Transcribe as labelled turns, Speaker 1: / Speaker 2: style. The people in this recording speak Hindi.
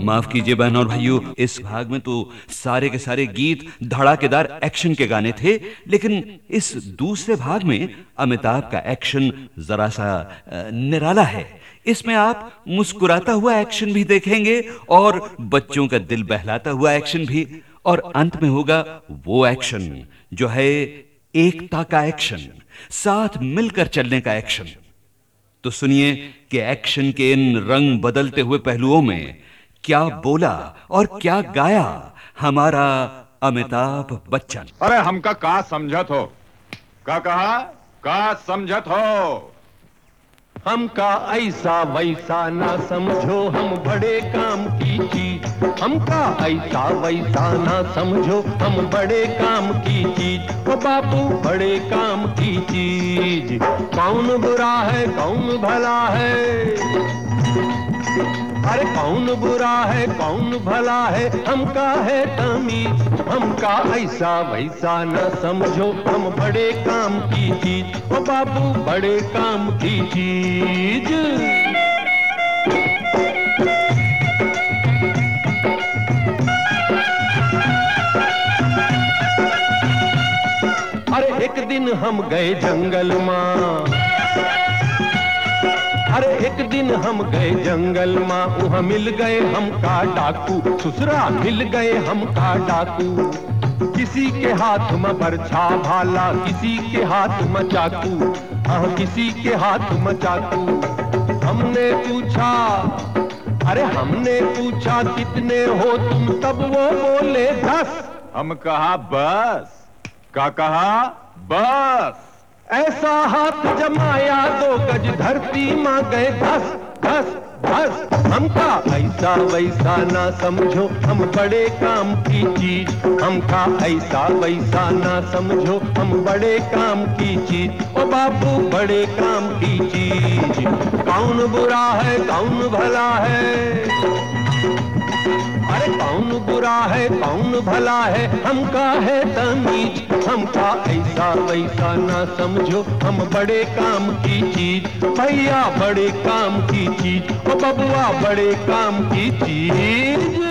Speaker 1: माफ कीजिए बहनों और भाइयों, इस भाग में तो सारे के सारे गीत धड़ाकेदार एक्शन के गाने थे, लेकिन इस दूसरे भाग में अमिताभ का एक्शन जरा सा निराला है। इसमें आप मुस्कुराता हुआ एक्शन भी देखेंगे और बच्चों का दिल बहलाता हुआ एक्शन भी, और अंत में होगा वो एक्शन जो है एकता का एक्शन, साथ मिलकर चलने का एक्शन। तो सुनिए कि एक्शन के इन रंग बदलते हुए पहलुओं में क्या बोला और क्या गाया हमारा अमिताभ बच्चन।
Speaker 2: अरे हमका का समझत हो, का कहा का समझत हो।
Speaker 3: हमका ऐसा वैसा ना समझो, हम बड़े काम की चीज। हमका ऐसा वैसा ना समझो, हम बड़े काम की चीज। ओ बापू बड़े काम की चीज। कौन बुरा है कौन भला है, अरे कौन बुरा है कौन भला है, हमका है तमीज। हमका ऐसा वैसा न समझो, हम बड़े काम की चीज। ओ बाबू बड़े काम की चीज। अरे एक दिन हम गए जंगल मां, अरे एक दिन हम गए जंगल मां, वहाँ मिल गए हमका डाकू। ससुरा मिल गए हमका डाकू। किसी के हाथ में बरछा भाला, किसी के हाथ में चाकू, हाँ किसी के हाथ में चाकू। हमने पूछा, अरे हमने पूछा कितने हो तुम, तब वो बोले 10।
Speaker 2: हम कहा बस, का कहा बस।
Speaker 3: ऐसा हाथ जमाया 2 गज धरती मां गए धस धस धस। हमका ऐसा वैसा ना समझो, हम बड़े काम की चीज। हमका ऐसा वैसा ना समझो, हम बड़े काम की चीज। ओ बाबू बड़े काम की चीज। कौन बुरा है कौन भला है, अरे कौन बुरा है कौन भला है, हमका है तमीज। हमका ऐसा वैसा ना समझो, हम बड़े काम की चीज। भैया बड़े काम की चीज, ओ बबुआ बड़े काम की चीज।